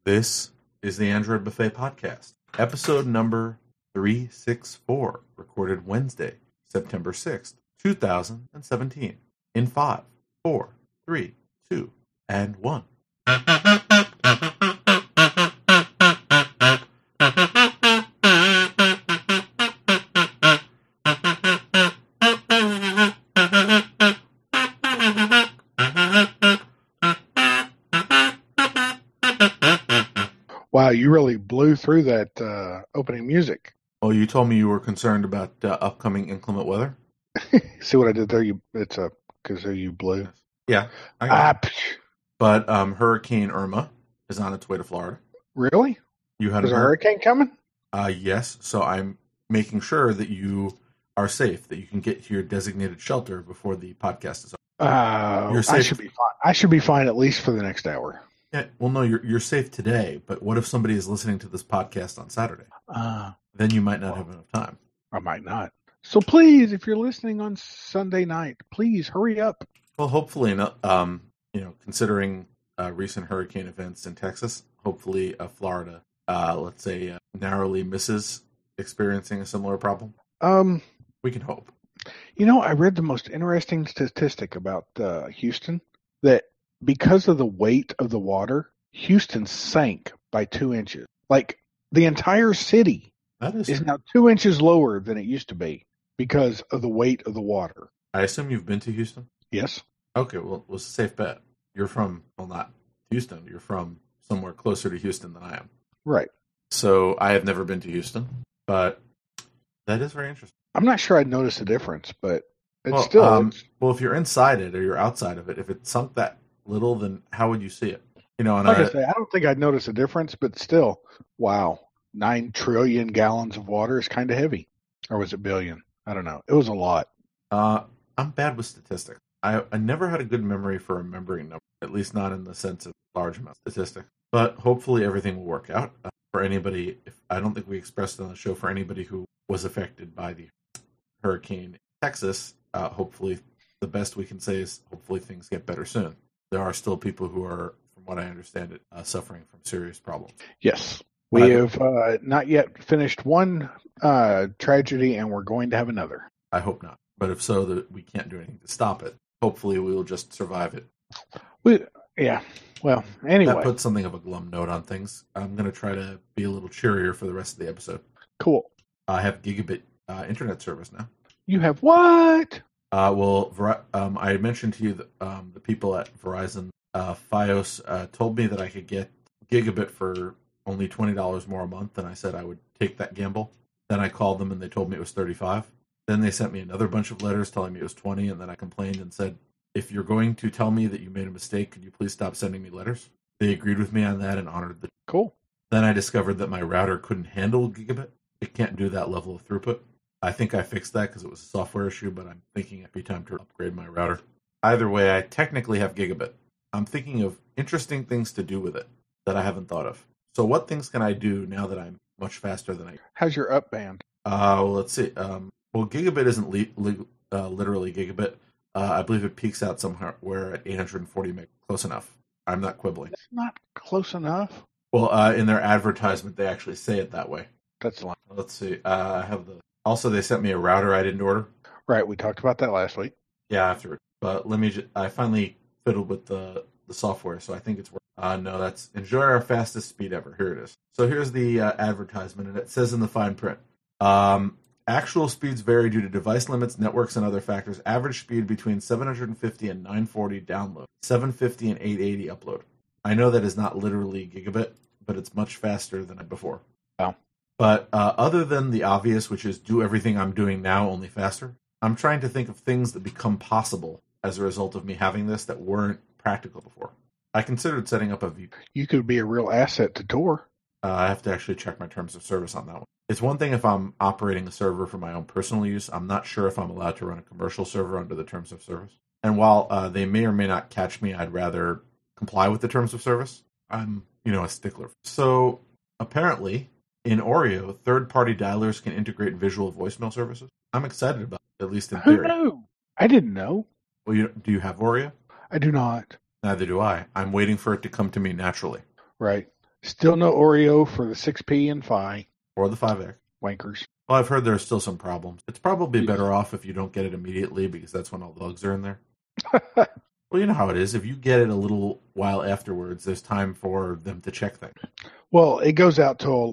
This is the Android Buffet Podcast, episode number 364, recorded Wednesday, September 6th, 2017, in 5, 4, 3, 2, and 1. Wow, you really blew through that opening music. Oh, you told me you were concerned about upcoming inclement weather? See what I did there? It's a kazoo you blew. Yeah, I got it. But Hurricane Irma is on its way to Florida. Really? You had There's a hurricane coming? Yes, so I'm making sure that you are safe, that you can get to your designated shelter before the podcast is over. You're safe. I should be fine. I should be fine at least for the next hour. Yeah, well, no, you're safe today, but what if somebody is listening to this podcast on Saturday? Then you might not have enough time. I might not. So please, if you're listening on Sunday night, please hurry up. Well, hopefully not. Considering recent hurricane events in Texas, hopefully Florida, let's say, narrowly misses experiencing a similar problem. We can hope. You know, I read the most interesting statistic about Houston, that because of the weight of the water, Houston sank by 2 inches. Like, the entire city is now 2 inches lower than it used to be because of the weight of the water. I assume you've been to Houston? Yes. Okay, well, it was a safe bet. You're from, well, not Houston. You're from somewhere closer to Houston than I am. Right. So I have never been to Houston, but that is very interesting. I'm not sure I'd notice a difference, but it's still... Well, if you're inside it or you're outside of it, if it sunk that little, then how would you see it? You know, and like I say, I don't think I'd notice a difference, but still, wow, 9 trillion gallons of water is kind of heavy. Or was it billion? I don't know. It was a lot. I'm bad with statistics. I never had a good memory for remembering numbers, at least not in the sense of large amount of statistics. But hopefully everything will work out for anybody. I don't think we expressed on the show for anybody who was affected by the hurricane in Texas. Hopefully, the best we can say is hopefully things get better soon. There are still people who are, from what I understand it, suffering from serious problems. Yes. We have not yet finished one tragedy, and we're going to have another. I hope not. But if so, that we can't do anything to stop it. Hopefully, we will just survive it. Yeah. Well, anyway. That puts something of a glum note on things. I'm going to try to be a little cheerier for the rest of the episode. Cool. I have gigabit internet service now. You have what? I mentioned to you that the people at Verizon Fios told me that I could get gigabit for only $20 more a month, and I said I would take that gamble. Then I called them, and they told me it was $35. Then they sent me another bunch of letters telling me it was $20, and then I complained and said, if you're going to tell me that you made a mistake, could you please stop sending me letters? They agreed with me on that and honored the... Cool. Then I discovered that my router couldn't handle gigabit. It can't do that level of throughput. I think I fixed that because it was a software issue, but I'm thinking it'd be time to upgrade my router. Either way, I technically have gigabit. I'm thinking of interesting things to do with it that I haven't thought of. So what things can I do now that I'm much faster than I am? How's your up band? Let's see. Gigabit isn't literally gigabit. I believe it peaks out somewhere at 840 meg. Close enough. I'm not quibbling. It's not close enough. Well, in their advertisement, they actually say it that way. That's the line. Let's see. I have the... Also, they sent me a router I didn't order. Right, we talked about that last week. Yeah, after. But I finally fiddled with the software, so I think it's working. No, that's enjoy our fastest speed ever. Here it is. So here's the advertisement, and it says in the fine print, actual speeds vary due to device limits, networks, and other factors. Average speed between 750 and 940 download, 750 and 880 upload. I know that is not literally gigabit, but it's much faster than before. Wow. But other than the obvious, which is do everything I'm doing now, only faster, I'm trying to think of things that become possible as a result of me having this that weren't practical before. I considered setting up a VPN. You could be a real asset to Tor. I have to actually check my terms of service on that one. It's one thing if I'm operating a server for my own personal use. I'm not sure if I'm allowed to run a commercial server under the terms of service. And while they may or may not catch me, I'd rather comply with the terms of service. I'm, a stickler. So apparently, in Oreo, third-party dialers can integrate visual voicemail services. I'm excited about it, at least in theory. Who knew? I didn't know. Well, do you have Oreo? I do not. Neither do I. I'm waiting for it to come to me naturally. Right. Still no Oreo for the 6P and Phi. or the 5X. Wankers. Well, I've heard there's still some problems. It's probably Yes. better off if you don't get it immediately because that's when all the bugs are in there. Well, you know how it is. If you get it a little while afterwards, there's time for them to check things. Well, it goes out to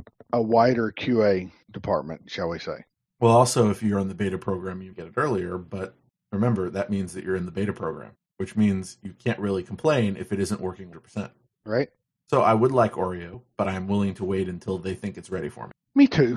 a wider QA department, shall we say. Well, also, if you're in the beta program, you get it earlier. But remember, that means that you're in the beta program, which means you can't really complain if it isn't working 100%. Right? So I would like Oreo, but I'm willing to wait until they think it's ready for me. Me too.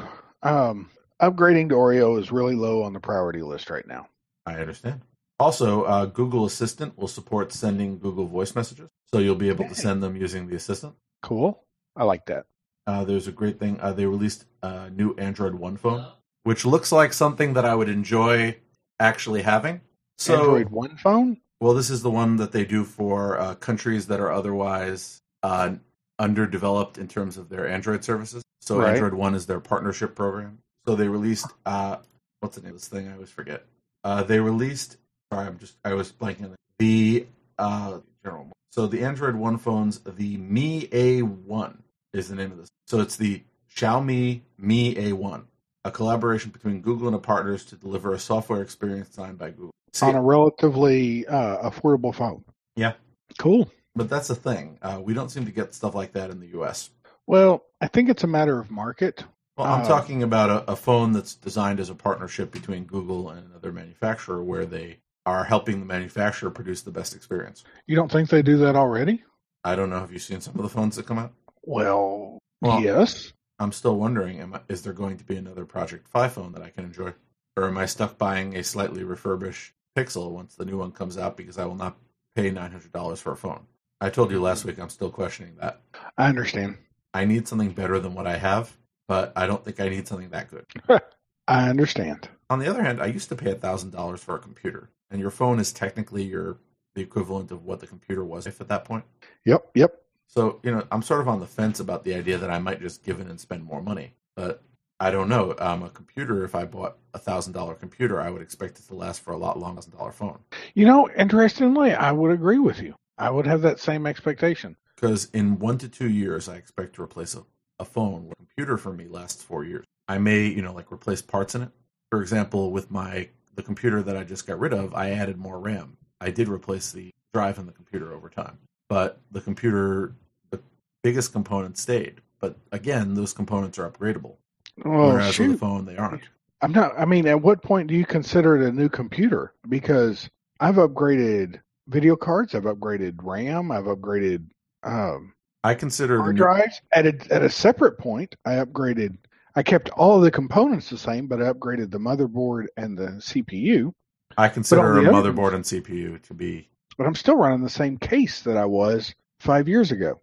Upgrading to Oreo is really low on the priority list right now. I understand. Also, Google Assistant will support sending Google voice messages. So you'll be able to send them using the Assistant. Cool. I like that. There's a great thing. They released a new Android One phone, which looks like something that I would enjoy actually having. So, Android One phone? Well, this is the one that they do for countries that are otherwise underdeveloped in terms of their Android services. So Right. Android One is their partnership program. So they released what's the name of this thing? I always forget. They released. Sorry, I was blanking on the general. So the Android One phones, the Mi A1 is the name of this. So it's the Xiaomi Mi A1, a collaboration between Google and its partners to deliver a software experience designed by Google. See, On a relatively affordable phone. Yeah. Cool. But that's the thing. We don't seem to get stuff like that in the U.S. Well, I think it's a matter of market. Well, I'm talking about a phone that's designed as a partnership between Google and another manufacturer where they are helping the manufacturer produce the best experience. You don't think they do that already? I don't know. Have you seen some of the phones that come out? Well, Well, yes. I'm still wondering, is there going to be another Project Fi phone that I can enjoy? Or am I stuck buying a slightly refurbished Pixel once the new one comes out because I will not pay $900 for a phone? I told you last week I'm still questioning that. I understand. I need something better than what I have, but I don't think I need something that good. I understand. On the other hand, I used to pay $1,000 for a computer, and your phone is technically the equivalent of what the computer was at that point. Yep. So, I'm sort of on the fence about the idea that I might just give in and spend more money. But I don't know. A computer, if I bought a $1,000 computer, I would expect it to last for a lot longer than a $1,000 phone. Interestingly, I would agree with you. I would have that same expectation. Because in 1 to 2 years, I expect to replace a phone. A computer for me lasts 4 years. I may, replace parts in it. For example, with the computer that I just got rid of, I added more RAM. I did replace the drive in the computer over time. But the biggest component stayed. But again, those components are upgradable. Whereas with a phone, they aren't. At what point do you consider it a new computer? Because I've upgraded video cards, I've upgraded RAM, I've upgraded I consider hard drives. At a separate point, I kept all of the components the same, but I upgraded the motherboard and the CPU. I consider a motherboard and CPU to be... But I'm still running the same case that I was 6 years ago.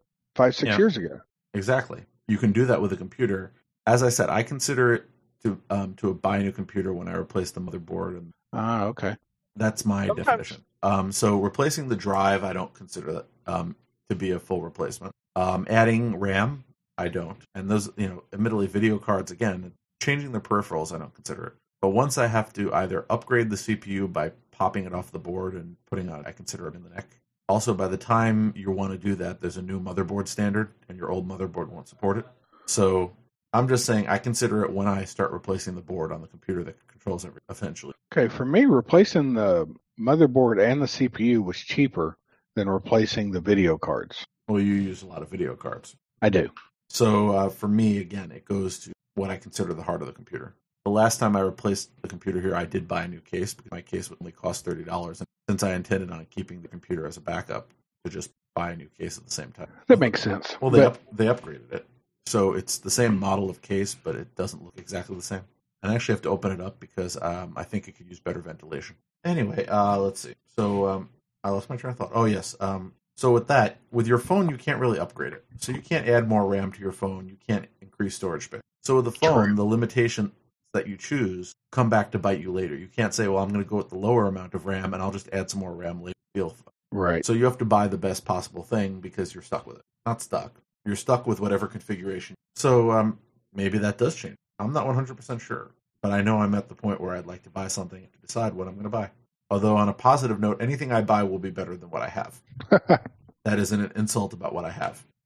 Exactly. You can do that with a computer. As I said, I consider it to buy a new computer when I replace the motherboard. Okay. That's my definition. So replacing the drive, I don't consider that to be a full replacement. Adding RAM, I don't. And those, admittedly, video cards, again, changing the peripherals, I don't consider it. But once I have to either upgrade the CPU by popping it off the board and putting it, I consider it in the neck. Also, by the time you want to do that, there's a new motherboard standard, and your old motherboard won't support it. So I'm just saying I consider it when I start replacing the board on the computer that controls everything, essentially. Okay, for me, replacing the motherboard and the CPU was cheaper than replacing the video cards. Well, you use a lot of video cards. I do. So for me, again, it goes to what I consider the heart of the computer. The last time I replaced the computer here, I did buy a new case because my case would only cost $30. And since I intended on keeping the computer as a backup, to just buy a new case at the same time. That makes sense. Well, they upgraded it. So it's the same model of case, but it doesn't look exactly the same. And I actually have to open it up because I think it could use better ventilation. Anyway, let's see. So I lost my train of thought. Oh, yes. So with your phone, you can't really upgrade it. So you can't add more RAM to your phone. You can't increase storage space. So with the phone, the limitations that you choose come back to bite you later. You can't say, well, I'm going to go with the lower amount of RAM and I'll just add some more RAM later. Right. So you have to buy the best possible thing because you're stuck with it. Not stuck. You're stuck with whatever configuration. So maybe that does change. I'm not 100% sure. But I know I'm at the point where I'd like to buy something to decide what I'm going to buy. Although on a positive note, anything I buy will be better than what I have. That isn't an insult about what I have.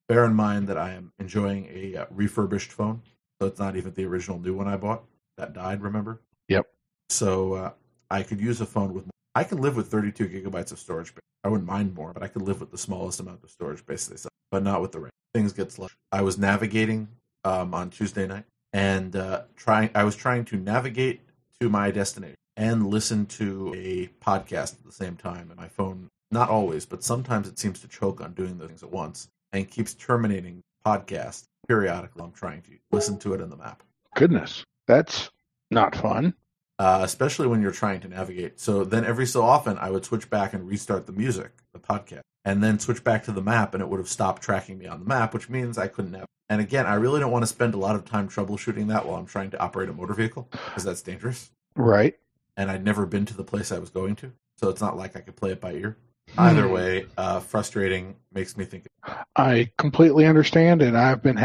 Bear in mind that I am enjoying a refurbished phone, so it's not even the original new one I bought that died. Remember? Yep. So I could use a phone with. I can live with 32 gigabytes of storage space. I wouldn't mind more, but I could live with the smallest amount of storage space they sell, but not with the RAM. Things get slow. I was navigating on Tuesday night, and I was trying to navigate to my destination and listen to a podcast at the same time. And my phone, not always, but sometimes it seems to choke on doing those things at once and keeps terminating podcast periodically. I'm trying to listen to it in the map. Goodness, that's not fun. Especially when you're trying to navigate. So then every so often I would switch back and restart the music, the podcast, and then switch back to the map, and it would have stopped tracking me on the map, which means I couldn't navigate. And again, I really don't want to spend a lot of time troubleshooting that while I'm trying to operate a motor vehicle, because that's dangerous. Right. And I'd never been to the place I was going to, so it's not like I could play it by ear. Either way, frustrating, makes me think. I completely understand, and I've been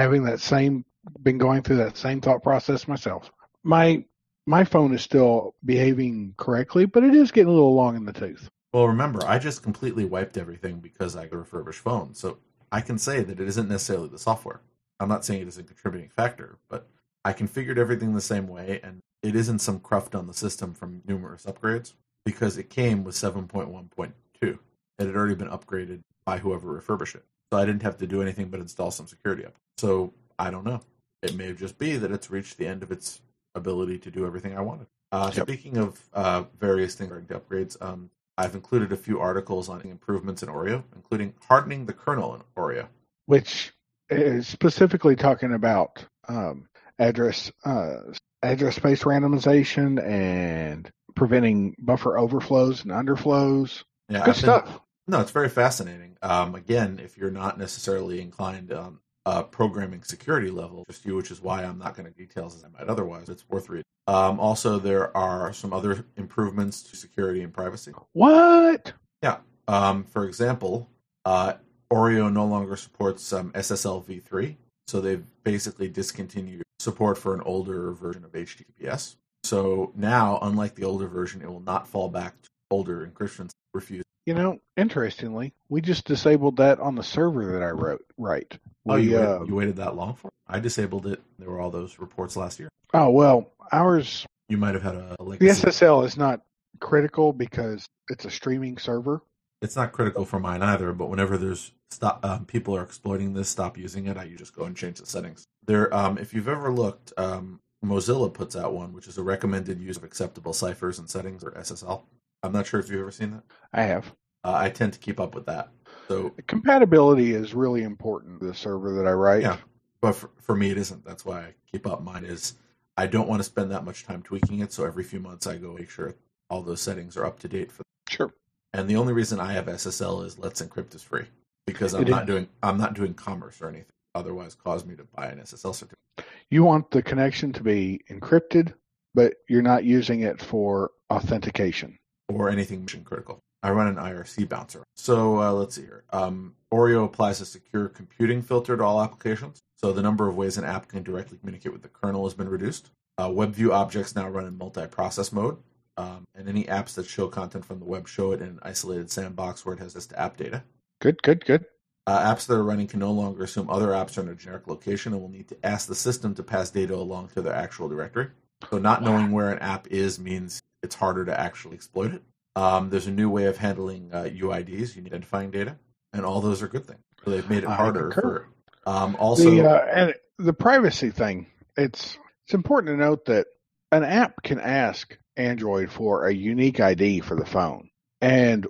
going through that same thought process myself. My phone is still behaving correctly, but it is getting a little long in the tooth. Well, remember, I just completely wiped everything because I got a refurbished phone, so I can say that it isn't necessarily the software. I'm not saying it is a contributing factor, but I configured everything the same way, and it isn't some cruft on the system from numerous upgrades, because it came with 7.1.2. It had already been upgraded by whoever refurbished it. So I didn't have to do anything but install some security up. So I don't know. It may just be that it's reached the end of its ability to do everything I wanted. Speaking of various things regarding upgrades, I've included a few articles on improvements in Oreo, including hardening the kernel in Oreo. Which is specifically talking about address space randomization and preventing buffer overflows and underflows. Yeah, Good stuff. No, it's very fascinating. Again, if you're not necessarily inclined programming security level, just you, which is why I'm not going to details as I might otherwise. It's worth reading. Also, there are some other improvements to security and privacy. What? Yeah. For example, Oreo no longer supports SSL v3, so they've basically discontinued support for an older version of HTTPS. So now, unlike the older version, it will not fall back to older encryption refused. You know, interestingly, we just disabled that on the server that I wrote. Right. You waited that long for it? I disabled it. There were all those reports last year. Oh, well, ours... You might have had a The legacy. SSL is not critical because it's a streaming server. It's not critical for mine either, but whenever there's people are exploiting this, stop using it, you just go and change the settings. There, if you've ever looked, Mozilla puts out one, which is a recommended use of acceptable ciphers and settings, or SSL. I'm not sure if you've ever seen that. I have. I tend to keep up with that. So compatibility is really important to the server that I write. Yeah, but for me it isn't. That's why I keep up. Mine is I don't want to spend that much time tweaking it, so every few months I go make sure all those settings are up to date. Sure. And the only reason I have SSL is Let's Encrypt is free, because I'm not doing commerce or anything. Otherwise, cause me to buy an SSL certificate. You want the connection to be encrypted, but you're not using it for authentication or anything mission critical. I run an IRC bouncer. So let's see here. Oreo applies a secure computing filter to all applications. So the number of ways an app can directly communicate with the kernel has been reduced. WebView objects now run in multi-process mode. And any apps that show content from the web show it in an isolated sandbox where it has this to app data. Good. Apps that are running can no longer assume other apps are in a generic location and will need to ask the system to pass data along to their actual directory. So not knowing where an app is means it's harder to actually exploit it. There's a new way of handling UIDs, unique identifying data, and all those are good things. So they've made it harder for. Also, and the privacy thing. It's important to note that an app can ask Android for a unique ID for the phone, and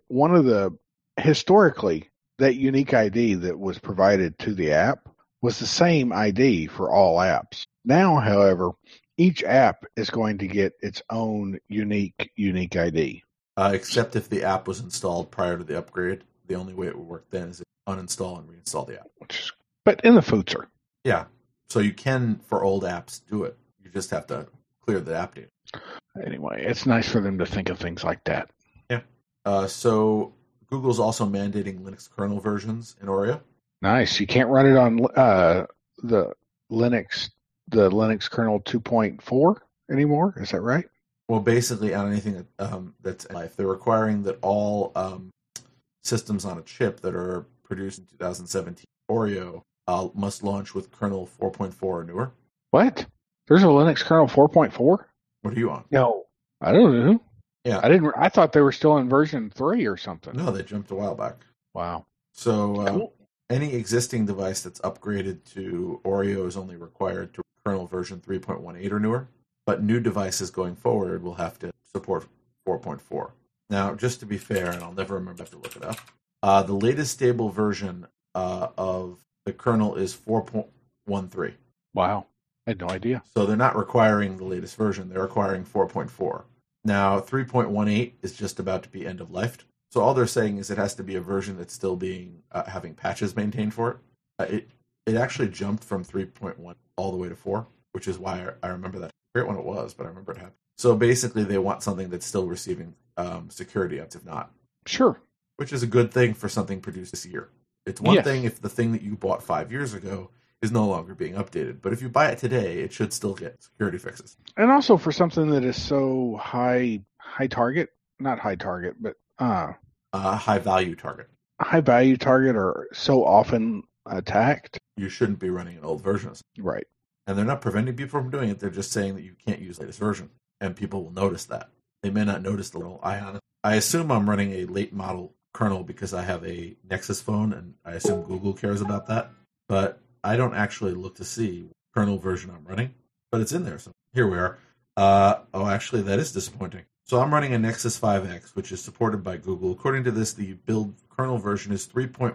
historically that unique ID that was provided to the app was the same ID for all apps. Now, however, each app is going to get its own unique ID. Except if the app was installed prior to the upgrade. The only way it would work then is to uninstall and reinstall the app. But in the future. Yeah. So you can, for old apps, do it. You just have to clear the app data. Anyway, it's nice for them to think of things like that. Yeah. So Google's also mandating Linux kernel versions in Oreo. Nice. You can't run it on the Linux kernel 2.4 anymore. Is that right? Well, basically on anything that's in life, they're requiring that all systems on a chip that are produced in 2017 Oreo must launch with kernel 4.4 or newer. What? There's a Linux kernel 4.4? What are you on? No. I don't know. Yeah. I thought they were still in version 3 or something. No, they jumped a while back. Wow. So Cool. any existing device that's upgraded to Oreo is only required to kernel version 3.18 or newer, but new devices going forward will have to support 4.4. Now, just to be fair, and I'll never remember to look it up, the latest stable version of the kernel is 4.13. Wow. I had no idea. So they're not requiring the latest version. They're requiring 4.4. Now, 3.18 is just about to be end of life. So all they're saying is it has to be a version that's still being having patches maintained for it. It actually jumped from 3.1 all the way to 4, which is why I remember that. I forget when it was, but I remember it happened. So basically, they want something that's still receiving security updates, if not. Sure. Which is a good thing for something produced this year. It's one Yes. thing if the thing that you bought 5 years ago is no longer being updated. But if you buy it today, it should still get security fixes. And also for something that is so high target, not high target, but High value target. high value target or so often attacked. You shouldn't be running an old version. Right. And they're not preventing people from doing it. They're just saying that you can't use the latest version. And people will notice that. They may not notice the little ion. I assume I'm running a late model kernel because I have a Nexus phone, and I assume Google cares about that. But I don't actually look to see what kernel version I'm running. But it's in there. So here we are. Actually, that is disappointing. So I'm running a Nexus 5X, which is supported by Google. According to this, the build kernel version is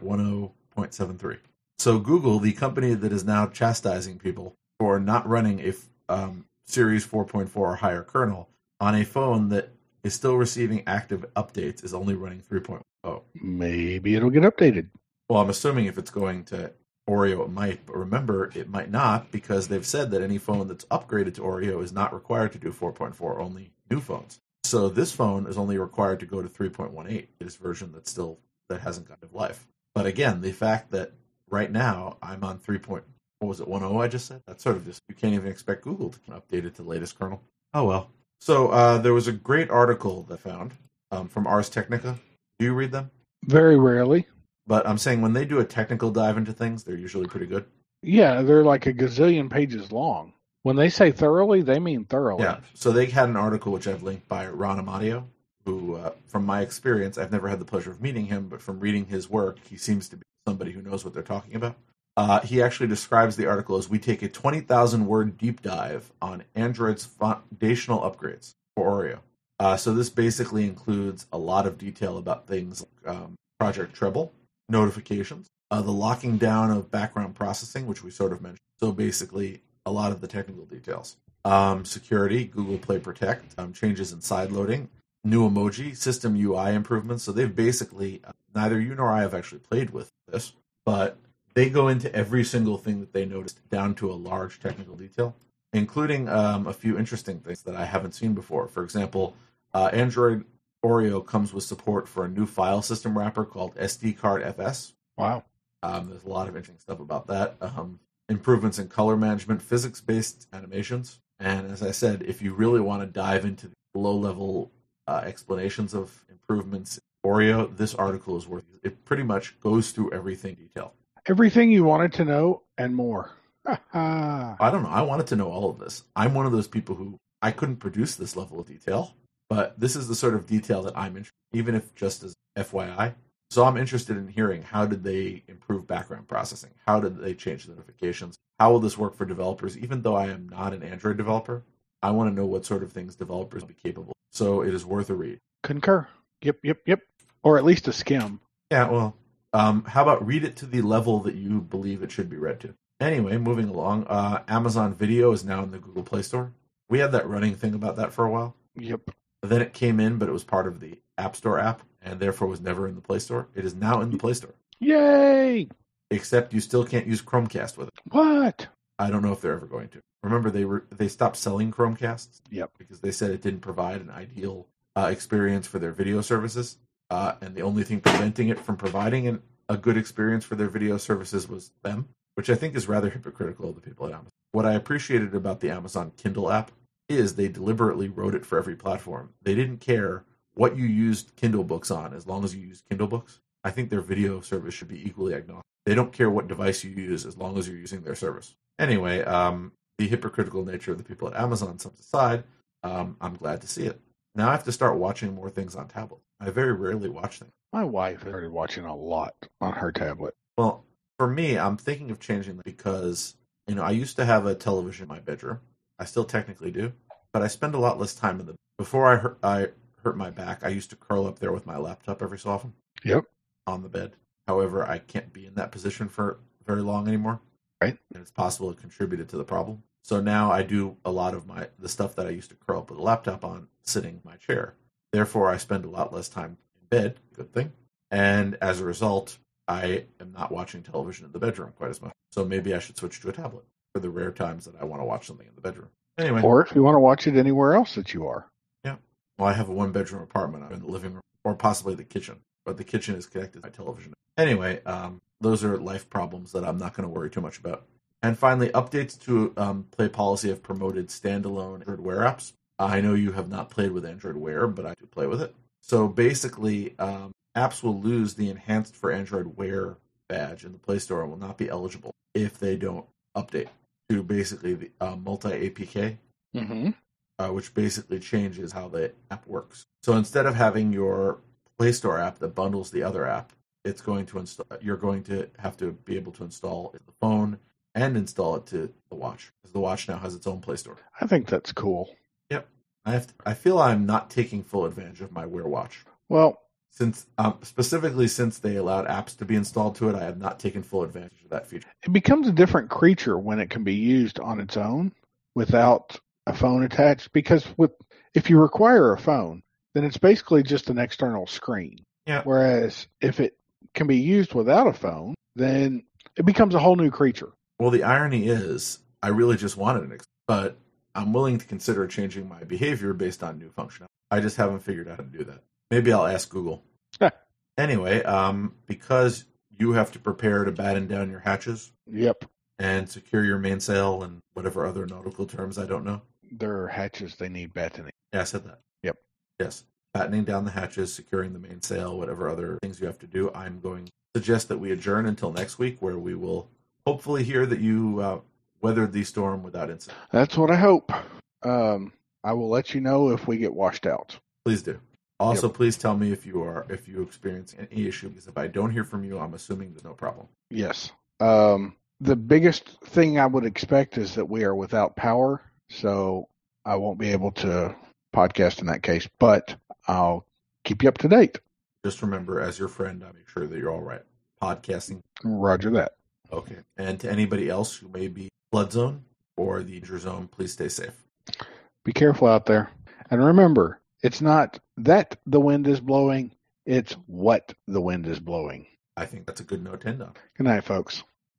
3.10.73. So Google, the company that is now chastising people for not running a Series 4.4 or higher kernel on a phone that is still receiving active updates, is only running 3.0. Maybe it'll get updated. Well, I'm assuming if it's going to Oreo, it might. But remember, it might not, because they've said that any phone that's upgraded to Oreo is not required to do 4.4, only new phones. So this phone is only required to go to 3.18, this version that hasn't gotten to life. But again, the fact that right now I'm on 3.10 I just said? That's sort of just, you can't even expect Google to update it to the latest kernel. Oh well. So there was a great article that I found from Ars Technica. Do you read them? Very rarely. But I'm saying when they do a technical dive into things, they're usually pretty good. Yeah, they're like a gazillion pages long. When they say thoroughly, they mean thoroughly. Yeah. So they had an article which I've linked by Ron Amadio, who, from my experience, I've never had the pleasure of meeting him, but from reading his work, he seems to be somebody who knows what they're talking about. He actually describes the article as, we take a 20,000-word deep dive on Android's foundational upgrades for Oreo. So this basically includes a lot of detail about things like Project Treble, notifications, the locking down of background processing, which we sort of mentioned. So basically, a lot of the technical details. Security, Google Play Protect, changes in sideloading, new emoji, system UI improvements. So they've basically, neither you nor I have actually played with this, but they go into every single thing that they noticed down to a large technical detail, including a few interesting things that I haven't seen before. For example, Android Oreo comes with support for a new file system wrapper called SD Card FS. Wow. There's a lot of interesting stuff about that. Improvements in color management, physics-based animations. And as I said, if you really want to dive into the low-level explanations of improvements in Oreo, this article is worth it. It pretty much goes through everything in detail. Everything you wanted to know and more. I don't know. I wanted to know all of this. I'm one of those people who, I couldn't produce this level of detail, but this is the sort of detail that I'm interested in, even if just as FYI. So I'm interested in hearing, how did they improve background processing? How did they change the notifications? How will this work for developers? Even though I am not an Android developer, I want to know what sort of things developers will be capable of. So it is worth a read. Concur. Yep. Or at least a skim. Yeah, well, how about read it to the level that you believe it should be read to? Anyway, moving along, Amazon Video is now in the Google Play Store. We had that running thing about that for a while. Yep. Then it came in, but it was part of the App Store app, and therefore was never in the Play Store. It is now in the Play Store. Yay! Except you still can't use Chromecast with it. What? I don't know if they're ever going to. Remember, they stopped selling Chromecasts? Yep. Because they said it didn't provide an ideal experience for their video services. And the only thing preventing it from providing a good experience for their video services was them, which I think is rather hypocritical of the people at Amazon. What I appreciated about the Amazon Kindle app is they deliberately wrote it for every platform. They didn't care what you used Kindle books on, as long as you used Kindle books. I think their video service should be equally agnostic. They don't care what device you use as long as you're using their service. Anyway, the hypocritical nature of the people at Amazon sets aside, I'm glad to see it. Now I have to start watching more things on tablets. I very rarely watch things. My wife started watching a lot on her tablet. Well, for me, I'm thinking of changing that because, I used to have a television in my bedroom. I still technically do, but I spend a lot less time in the. Before I hurt my back, I used to curl up there with my laptop every so often. Yep. On the bed. However, I can't be in that position for very long anymore. Right. And it's possible it contributed to the problem. So now I do a lot of the stuff that I used to curl up with a laptop on sitting in my chair. Therefore, I spend a lot less time in bed. Good thing. And as a result, I am not watching television in the bedroom quite as much. So maybe I should switch to a tablet for the rare times that I want to watch something in the bedroom. Anyway. Or if you want to watch it anywhere else that you are. Yeah. Well, I have a one-bedroom apartment. I'm in the living room or possibly the kitchen. But the kitchen is connected to my television. Anyway, those are life problems that I'm not going to worry too much about. And finally, updates to Play Policy have promoted standalone Android Wear apps. I know you have not played with Android Wear, but I do play with it. So basically, apps will lose the Enhanced for Android Wear badge in the Play Store and will not be eligible if they don't update to basically the multi-APK, which basically changes how the app works. So instead of having your Play Store app that bundles the other app, it's going to install. You're going to have to be able to install it to the phone and install it to the watch, because the watch now has its own Play Store. I think that's cool. Yep. I feel I'm not taking full advantage of my Wear watch. Well, specifically since they allowed apps to be installed to it, I have not taken full advantage of that feature. It becomes a different creature when it can be used on its own without a phone attached, because if you require a phone, then it's basically just an external screen. Yeah. Whereas if it can be used without a phone, then it becomes a whole new creature. Well, the irony is, I really just wanted an but I'm willing to consider changing my behavior based on new functionality. I just haven't figured out how to do that. Maybe I'll ask Google. Anyway, because you have to prepare to batten down your hatches. Yep. And secure your mainsail and whatever other nautical terms I don't know. There are hatches they need battening. Yeah, I said that. Yep. Yes. Battening down the hatches, securing the mainsail, whatever other things you have to do. I'm going to suggest that we adjourn until next week, where we will hopefully hear that you weathered the storm without incident. That's what I hope. I will let you know if we get washed out. Please do. Also, Please tell me if you experience any issue, because if I don't hear from you, I'm assuming there's no problem. Yes. The biggest thing I would expect is that we are without power, so I won't be able to podcast in that case, but I'll keep you up to date. Just remember, as your friend, I make sure that you're all right. Podcasting. Roger that. Okay. And to anybody else who may be flood zone or the danger zone, please stay safe. Be careful out there. And remember, it's not that the wind is blowing, it's what the wind is blowing. I think that's a good note to end on. Good night, folks.